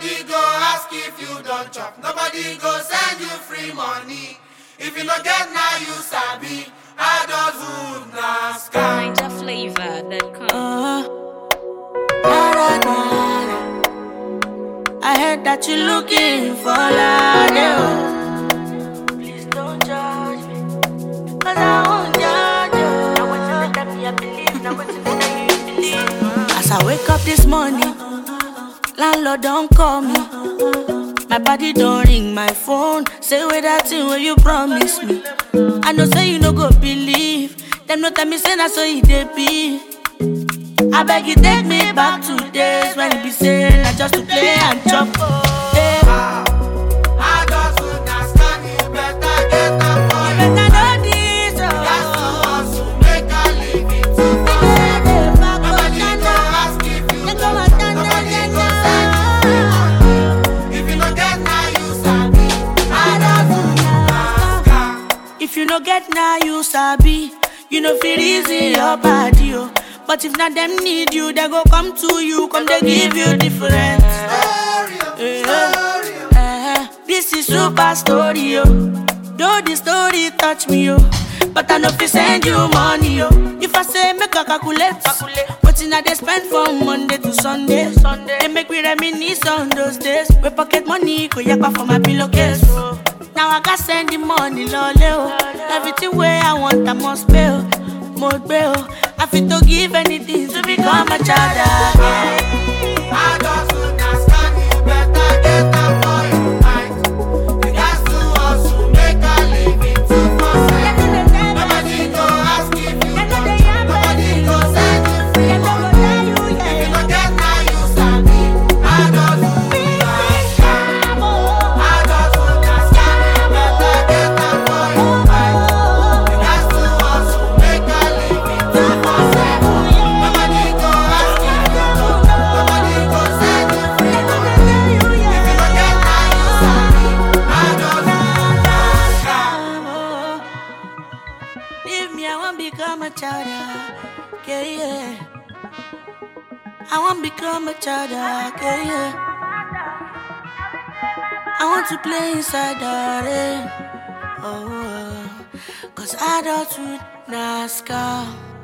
Nobody go ask if you don't chop. Nobody go send you free money. If you no get now, you sabi. Adulthood na scam. NigerFlavor.com. I heard that you're looking for love. Please don't judge me, 'cause I won't judge you. Now what's in the me I believe, now what's in the you believe. As I wake up this morning, landlord don't call me. My body don't ring my phone. Say where that thing where you promise me. I know say you no go believe. Them no tell me say na so it dey be. I beg you take me back to days when it be saying I just to play and chop. Adulthood na scam. You better get am for you. Better know this, Gas to hustle, make a living to myself. Nobody go ask if you don't chop. Nobody go send you free money. If you no get now, you sabi. Adulthood na scam. if you no get now you sabi. You know feel easy your body, oh. But if not them need you, they go come to you, come they give you different. This is super story, yo. Though the story touch me, yo, but I know if send you money, yo. If I say make a calculate, what in they spend from Monday to Sunday. They make me reminisce on those days. We pocket money, go yakpa for my pillowcase. Now I got send the money, loleo. Everything where I want, I must pay. More bail. I feel to give anything to become a child again. Adulthood na scam. You better get am for your mind. You got to hustle, make a living to myself. Nobody go ask if you don't chop. Nobody go send you free money. If you no get now, you sabi. Adulthood na scam. Adulthood na scam. You better get am for your mind. You got to hustle, make a living to myself. Nobody go ask if you don't chop. Nobody go send you free money. If you no get now, you sabi. Adulthood na scam. Leave me, I won't become a child. Yeah. I won't become a child. Yeah. I want to play inside the rain. Oh, 'cause adulthood na scam.